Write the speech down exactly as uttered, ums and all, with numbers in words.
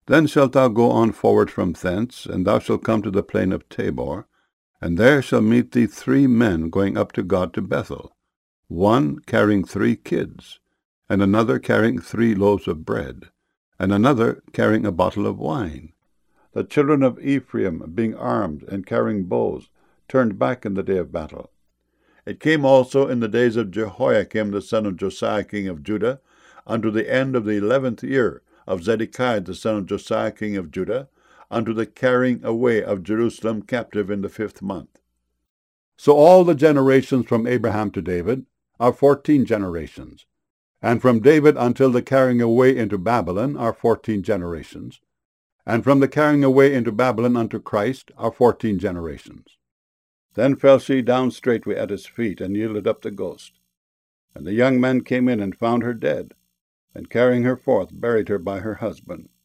Then shalt thou go on forward from thence, and thou shalt come to the plain of Tabor, and there shall meet thee three men going up to God to Bethel, one carrying three kids, and another carrying three loaves of bread, and another carrying a bottle of wine. The children of Ephraim, being armed and carrying bows, turned back in the day of battle. It came also in the days of Jehoiakim the son of Josiah king of Judah, unto the end of the eleventh year of Zedekiah the son of Josiah king of Judah, unto the carrying away of Jerusalem captive in the fifth month. So all the generations from Abraham to David are fourteen generations, and from David until the carrying away into Babylon are fourteen generations, and from the carrying away into Babylon unto Christ are fourteen generations. Then fell she down straightway at his feet, and yielded up the ghost. And the young men came in and found her dead, and carrying her forth buried her by her husband.